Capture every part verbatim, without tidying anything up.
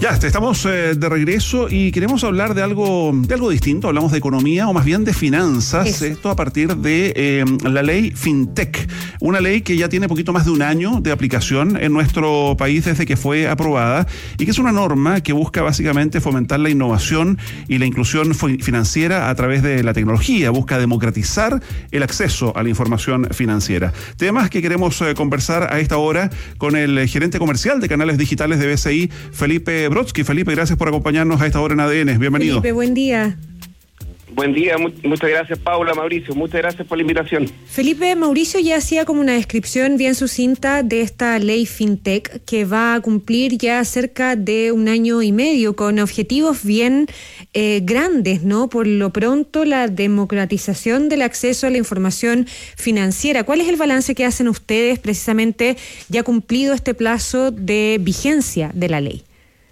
Ya, estamos eh, de regreso y queremos hablar de algo, de algo distinto. Hablamos de economía o más bien de finanzas. Eso. Esto a partir de eh, la ley FinTech, una ley que ya tiene poquito más de un año de aplicación en nuestro país desde que fue aprobada y que es una norma que busca básicamente fomentar la innovación y la inclusión financiera a través de la tecnología. Busca democratizar el acceso a la información financiera. Temas que queremos eh, conversar a esta hora con el gerente comercial de canales digitales de B C I, Felipe Brodsky. Felipe, gracias por acompañarnos a esta hora en A D N. Bienvenido. Felipe, buen día. Buen día, mu- muchas gracias Paula, Mauricio, muchas gracias por la invitación. Felipe, Mauricio ya hacía como una descripción bien sucinta de esta ley FinTech que va a cumplir ya cerca de un año y medio con objetivos bien eh, grandes, ¿no? Por lo pronto, la democratización del acceso a la información financiera. ¿Cuál es el balance que hacen ustedes precisamente ya cumplido este plazo de vigencia de la ley?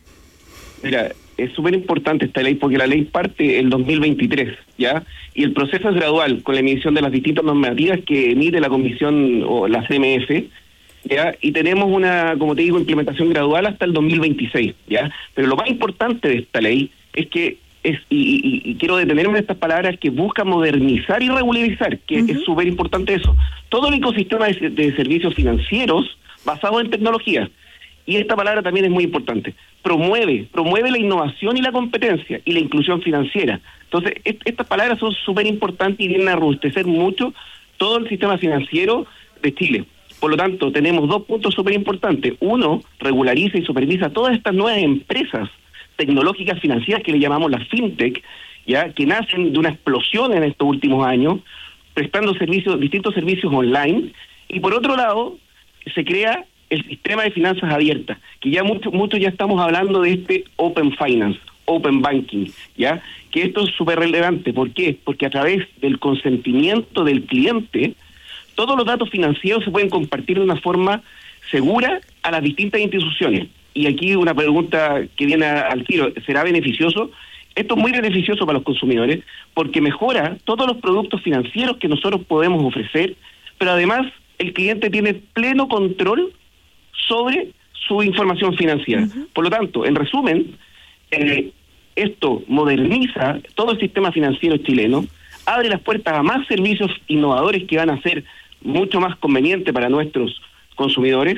Mira, es súper importante esta ley porque la ley parte el dos mil veintitrés, ¿ya? Y el proceso es gradual con la emisión de las distintas normativas que emite la Comisión o la C M F, ¿ya? Y tenemos una, como te digo, implementación gradual hasta el dos mil veintiséis, ¿ya? Pero lo más importante de esta ley es que es, y, y, y quiero detenerme en estas palabras, que busca modernizar y regularizar, que uh-huh. es súper importante eso. Todo el ecosistema de, de servicios financieros basado en tecnología. Y esta palabra también es muy importante. Promueve, promueve la innovación y la competencia y la inclusión financiera. Entonces, est- estas palabras son súper importantes y vienen a robustecer mucho todo el sistema financiero de Chile. Por lo tanto, tenemos dos puntos súper importantes. Uno, regulariza y supervisa todas estas nuevas empresas tecnológicas financieras que le llamamos las FinTech, ya que nacen de una explosión en estos últimos años, prestando servicios, distintos servicios online. Y por otro lado, se crea el sistema de finanzas abiertas, que ya mucho, mucho ya estamos hablando de este Open Finance, Open Banking, ¿ya? Que esto es súper relevante. ¿Por qué? Porque a través del consentimiento del cliente, todos los datos financieros se pueden compartir de una forma segura a las distintas instituciones. Y aquí una pregunta que viene al tiro, ¿será beneficioso? Esto es muy beneficioso para los consumidores porque mejora todos los productos financieros que nosotros podemos ofrecer, pero además el cliente tiene pleno control sobre su información financiera. Uh-huh. Por lo tanto, en resumen, eh, esto moderniza todo el sistema financiero chileno, abre las puertas a más servicios innovadores que van a ser mucho más convenientes para nuestros consumidores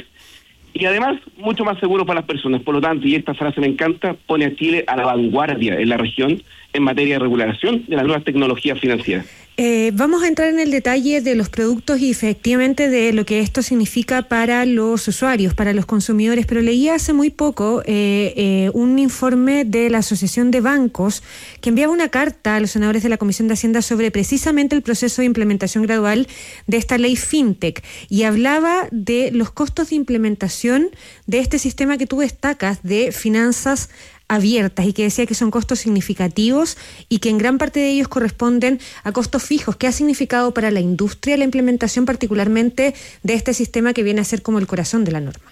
y además mucho más seguro para las personas. Por lo tanto, y esta frase me encanta, pone a Chile a la vanguardia en la región en materia de regulación de las nuevas tecnologías financieras. Eh, vamos a entrar en el detalle de los productos y efectivamente de lo que esto significa para los usuarios, para los consumidores, pero leí hace muy poco eh, eh, un informe de la Asociación de Bancos que enviaba una carta a los senadores de la Comisión de Hacienda sobre precisamente el proceso de implementación gradual de esta ley FinTech y hablaba de los costos de implementación de este sistema que tú destacas de finanzas abiertas y que decía que son costos significativos y que en gran parte de ellos corresponden a costos fijos. ¿Qué ha significado para la industria la implementación particularmente de este sistema que viene a ser como el corazón de la norma?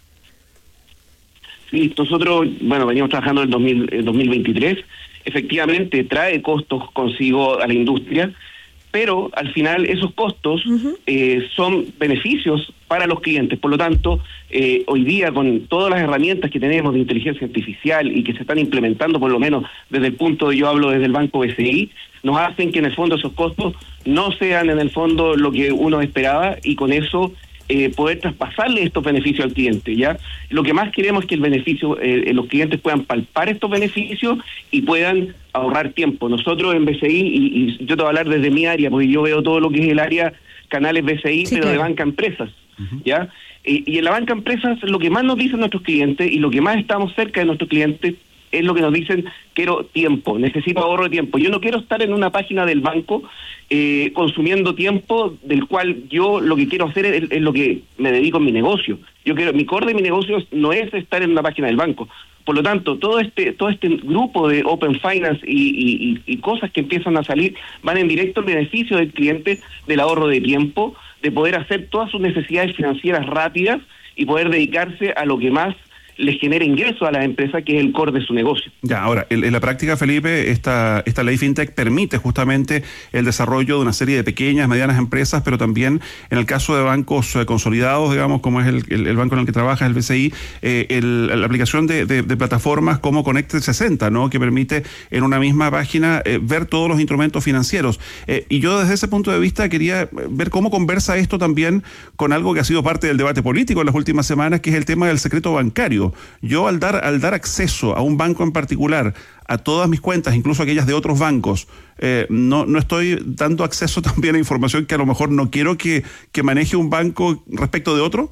Sí, nosotros, bueno, venimos trabajando en el dos mil, el dos mil veintitrés, efectivamente trae costos consigo a la industria, pero al final esos costos uh-huh. eh, son beneficios para los clientes. Por lo tanto, eh, hoy día con todas las herramientas que tenemos de inteligencia artificial y que se están implementando, por lo menos desde el punto de yo hablo desde el Banco B C I, nos hacen que en el fondo esos costos no sean en el fondo lo que uno esperaba y con eso eh, poder traspasarle estos beneficios al cliente, ¿ya? Lo que más queremos es que el beneficio, eh, los clientes puedan palpar estos beneficios y puedan ahorrar tiempo. Nosotros en B C I, y, y yo te voy a hablar desde mi área, porque yo veo todo lo que es el área canales B C I, sí, pero claro, de banca empresas, uh-huh. ¿ya? Y, y en la banca empresas lo que más nos dicen nuestros clientes y lo que más estamos cerca de nuestros clientes es lo que nos dicen: quiero tiempo, necesito ahorro de tiempo. Yo no quiero estar en una página del banco eh, consumiendo tiempo del cual yo lo que quiero hacer es, es lo que me dedico en mi negocio. Yo quiero, mi core de mi negocio no es estar en una página del banco. Por lo tanto, todo este todo este grupo de Open Finance y, y, y cosas que empiezan a salir van en directo al beneficio del cliente, del ahorro de tiempo, de poder hacer todas sus necesidades financieras rápidas y poder dedicarse a lo que más les genere ingresos a las empresas, que es el core de su negocio. Ya, ahora, en, en la práctica, Felipe, esta, esta ley FinTech permite justamente el desarrollo de una serie de pequeñas, medianas empresas, pero también en el caso de bancos eh, consolidados, digamos, como es el, el, el banco en el que trabaja, el B C I, eh, el, la aplicación de, de, de plataformas como Connect trescientos sesenta, ¿no? Que permite en una misma página eh, ver todos los instrumentos financieros. Eh, y yo desde ese punto de vista quería ver cómo conversa esto también con algo que ha sido parte del debate político en las últimas semanas, que es el tema del secreto bancario. Yo al dar, al dar acceso a un banco en particular, a todas mis cuentas, incluso aquellas de otros bancos, eh, no, no estoy dando acceso también a información que a lo mejor no quiero que, que maneje un banco respecto de otro.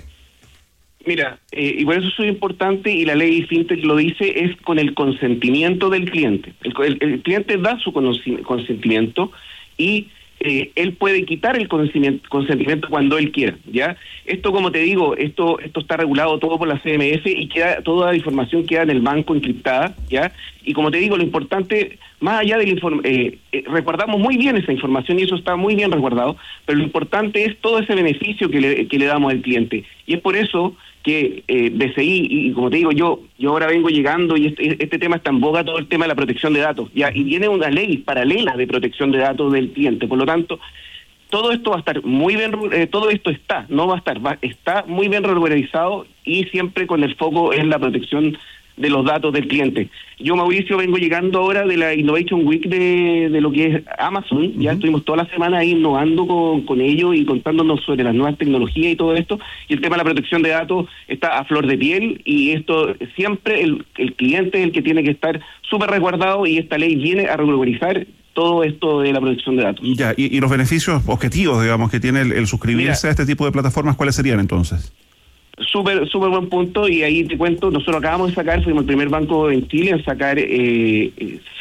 Mira, eh, y por eso es muy importante, y la ley FinTech lo dice, es con el consentimiento del cliente. El, el, el cliente da su consentimiento y eh, él puede quitar el consentimiento, consentimiento cuando él quiera, ¿ya? Esto, como te digo, esto esto está regulado todo por la C M F y queda toda la información queda en el banco encriptada, ¿ya? Y como te digo, lo importante, más allá del informe, eh, eh, resguardamos muy bien esa información y eso está muy bien resguardado, pero lo importante es todo ese beneficio que le, que le damos al cliente. Y es por eso que eh, B C I, y, y como te digo, yo yo ahora vengo llegando y este, este tema está en boga, todo el tema de la protección de datos, ya, y viene una ley paralela de protección de datos del cliente. Por lo tanto, todo esto va a estar muy bien, eh, todo esto está, no va a estar, va, está muy bien regularizado y siempre con el foco en la protección de los datos del cliente. Yo, Mauricio, vengo llegando ahora de la Innovation Week de, de lo que es Amazon. Uh-huh. Ya estuvimos toda la semana ahí innovando con, con ellos y contándonos sobre las nuevas tecnologías y todo esto. Y el tema de la protección de datos está a flor de piel y esto siempre el, el cliente es el que tiene que estar súper resguardado y esta ley viene a regularizar todo esto de la protección de datos. Ya, y, y los beneficios objetivos, digamos, que tiene el, el suscribirse Mira, a este tipo de plataformas, ¿cuáles serían entonces? Súper, súper buen punto, y ahí te cuento, nosotros acabamos de sacar, fuimos el primer banco en Chile en sacar eh,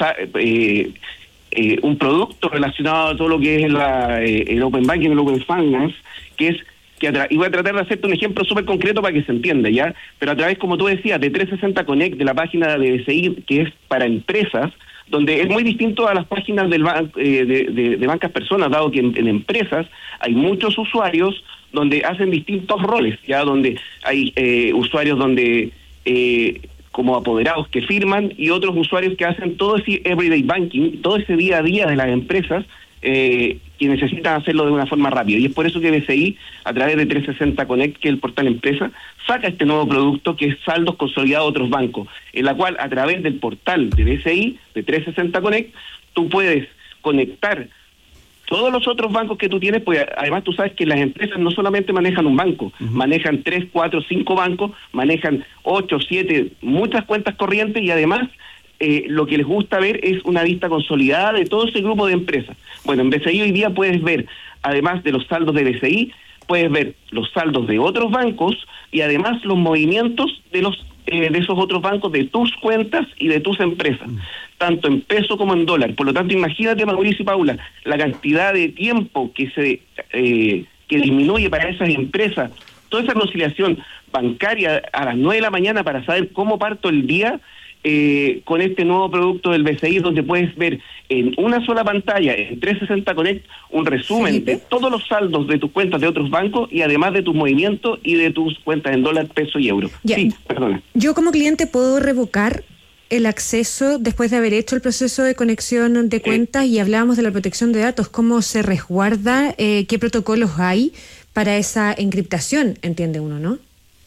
eh, eh, un producto relacionado a todo lo que es la, eh, el Open Banking, el Open Finance, que es, que a tra- y voy a tratar de hacerte un ejemplo súper concreto para que se entienda, ¿ya? Pero a través, como tú decías, de trescientos sesenta Connect, de la página de B C I, que es para empresas, donde es muy distinto a las páginas del ban- eh, de, de, de bancas personas, dado que en, en empresas hay muchos usuarios donde hacen distintos roles, ya donde hay eh, usuarios donde eh, como apoderados que firman y otros usuarios que hacen todo ese everyday banking, todo ese día a día de las empresas eh, que necesitan hacerlo de una forma rápida. Y es por eso que B C I, a través de trescientos sesenta Connect, que es el portal empresa, saca este nuevo producto que es saldos consolidados de otros bancos, en la cual a través del portal de B C I, de trescientos sesenta Connect, tú puedes conectar todos los otros bancos que tú tienes, pues además tú sabes que las empresas no solamente manejan un banco, uh-huh. manejan tres, cuatro, cinco bancos, manejan ocho, siete, muchas cuentas corrientes y además eh, lo que les gusta ver es una vista consolidada de todo ese grupo de empresas. Bueno, en B C I hoy día puedes ver, además de los saldos de B C I, puedes ver los saldos de otros bancos y además los movimientos de los eh, de esos otros bancos, de tus cuentas y de tus empresas, uh-huh. tanto en peso como en dólar. Por lo tanto, imagínate, Mauricio y Paula, la cantidad de tiempo que se eh, que disminuye para esas empresas, toda esa conciliación bancaria a las nueve de la mañana para saber cómo parto el día eh, con este nuevo producto del B C I, donde puedes ver en una sola pantalla, en trescientos sesenta Connect, un resumen ¿Sí? de todos los saldos de tus cuentas de otros bancos y además de tus movimientos y de tus cuentas en dólar, peso y euro. Ya. Sí, perdona. Yo como cliente puedo revocar el acceso después de haber hecho el proceso de conexión de cuentas, eh, y hablábamos de la protección de datos, cómo se resguarda, eh, qué protocolos hay para esa encriptación, entiende uno, ¿no?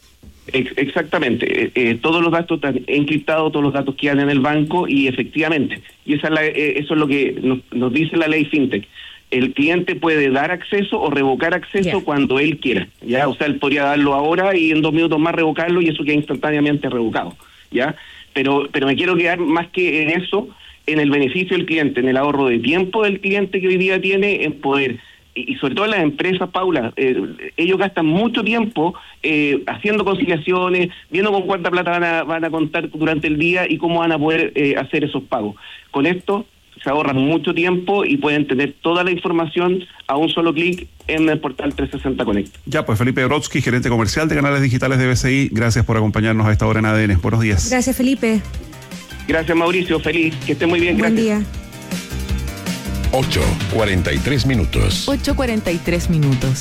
Ex- exactamente, eh, eh, todos los datos están encriptados, todos los datos quedan en el banco y efectivamente, y esa es la, eh, eso es lo que nos, nos dice la ley FinTech. El cliente puede dar acceso o revocar acceso yeah. cuando él quiera, ya, o sea, él podría darlo ahora y en dos minutos más revocarlo y eso queda instantáneamente revocado, ya. Pero, pero me quiero quedar más que en eso, en el beneficio del cliente, en el ahorro de tiempo del cliente que hoy día tiene, en poder, y, y sobre todo en las empresas, Paula, eh, ellos gastan mucho tiempo eh, haciendo conciliaciones, viendo con cuánta plata van a, van a contar durante el día y cómo van a poder eh, hacer esos pagos. Con esto se ahorran mucho tiempo y pueden tener toda la información a un solo clic en el portal trescientos sesenta Connect. Ya, pues Felipe Brodsky, gerente comercial de canales digitales de B C I, gracias por acompañarnos a esta hora en A D N. Buenos días. Gracias, Felipe. Gracias, Mauricio. Feliz. Que esté muy bien. Buen gracias. día. ocho cuarenta y tres minutos. ocho cuarenta y tres minutos.